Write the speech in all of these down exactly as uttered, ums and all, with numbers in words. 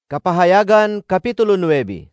Kapahayagan, Kapitulo nueve.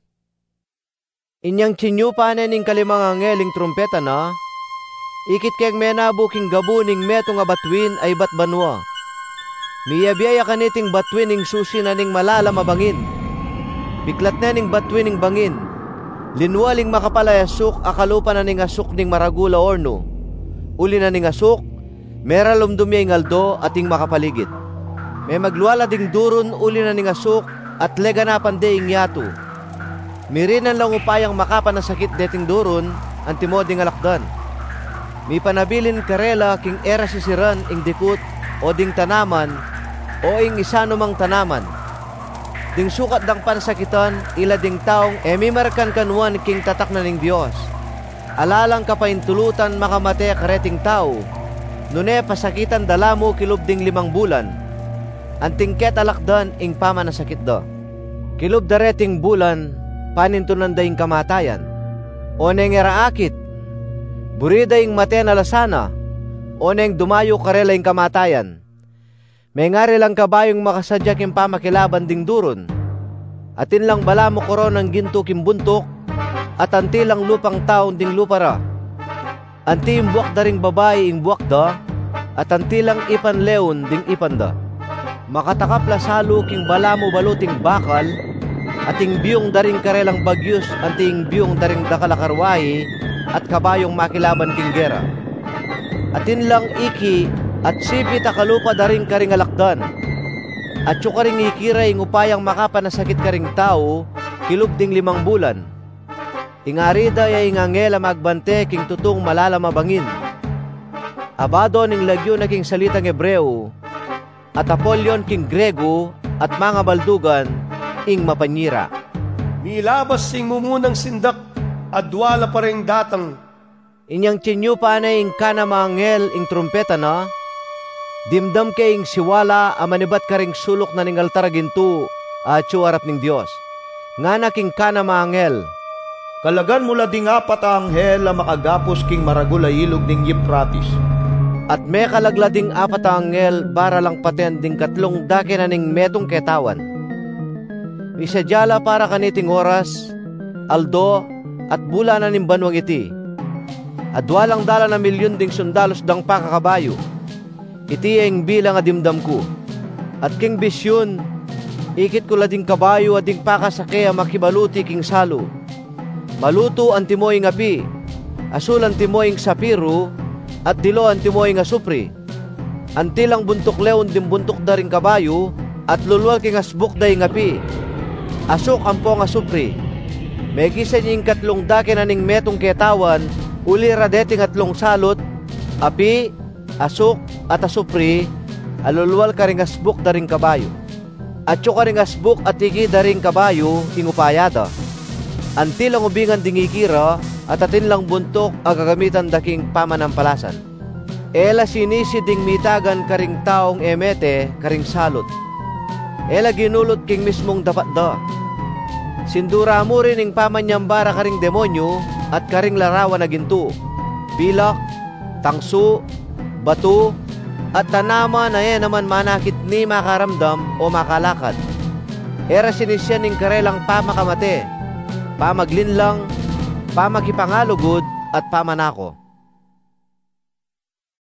Inyang tsinyupanen ning kalimang angeling trumpeta na, ikit keng menabu king gabu ning meto nga batwin ay batbanwa. Miyabiyaya kaniting batwin ning susi na ning malala mabangin. Biklat na ning batwin ning bangin. Linwaling makapalayasuk akalupa na ning asuk ning maragula orno. Uli na ning asuk, meralom dumya ing aldo ating makapaligid. May magluwala ding durun uli na ning asuk at leganapan de ing yato. Mirinan lang upayang makapan na sakit deting durun ang timoding alakdan. Mi panabilin karela king era sisiran ing dikut o ding tanaman o ing isano mang tanaman. Ding sukat dang pansakitan ila ding taong emi markan kanuan king tatak na ning Dios. Alalang kapaintulutan makamate kareting tao. Nune pasakitan dalamo kilob ding limang bulan. Anting ket alakdan ing pama na sakit da. Kilob dareting bulan, panintunan da ing kamatayan. O neng eraakit, burida ing mate na lasana, o neng dumayo karela ing kamatayan. May ngari lang kabayong makasadyak ing pamakilaban ding durun. Atin lang bala mo koron ang ginto kimbuntok, at anti lang lupang taon ding lupara. Anti imbuak da ring babae ing buak da, at anti lang ipan leon ding ipan da. Makatakap lasalo king bala mo baluting bakal, ating biyong daring karelang bagyos anting biyong daring dakalakarwahi at kabayong makilaban king gera. Atin lang iki at sipi takalupa daring karing alakdan. At yung karing ikira ing upayang makapanasakit karing tao kilob ding limang bulan. Ingarida ya ingangela magbante king tutong malala mabangin. Abado ning lagyo naging salitang Hebreo at Apollyon king Grego at mga baldugan ing mapanyira. Milabas sing mumunang sindak, adwala pa rin datang. Inyang tsinyo pa na ing kana maangel ing trumpeta na, dimdam ke ing siwala amanibat ka ring sulok na ning altar ginto at arap ning Dios. Nga na king kana maangel. Kalagan mula ding apat a anghel a makagapos king maragula ilog ning Euphrates. At may kalaglading apat a anghel bara lang paten ding katlong dake na ning metong ketawan. Isadyala para kaniting oras, aldo, at bula na ning banwang iti. Adwalang dala na milyon ding sundalos dang pakakabayo. Iti ang bilang adimdam ko. At king bisyon, ikit ko lading kabayo at ding pakasakea makibaluti king salo. Maluto ang timoy ng api, asul ang timoy ng sapiro, at dilo ang timoy ng asupri. Antilang buntok leon dim buntok da ring kabayo, at lulwal king asbuk da ing api. Asok ang pong asupri. May gisan yung katlong dake na ning metong ketawan, uli radeting atlong salot, api, asok, at asupri, alulwal ka ring asbuk da ring kabayo. At yung ka ring asbuk at iki da ring kabayo, ingupayada. Anti lang ubingan ding ikira, at atin lang buntok ang gagamitan daking pamanampalasan. Ela sinisi ding mitagan karing taong emete karing salot. Ela ginulot king mismong dapat da. Sindura mo rin ing pamanyambara karing demonyo at karing larawan na ginto. Pilak, tangso, bato, at tanama na yan naman manakit ni makaramdam o makalakad. Era sinisyan ning karelang pamakamate, pamaglinlang, pamakipangalugod at pamanako.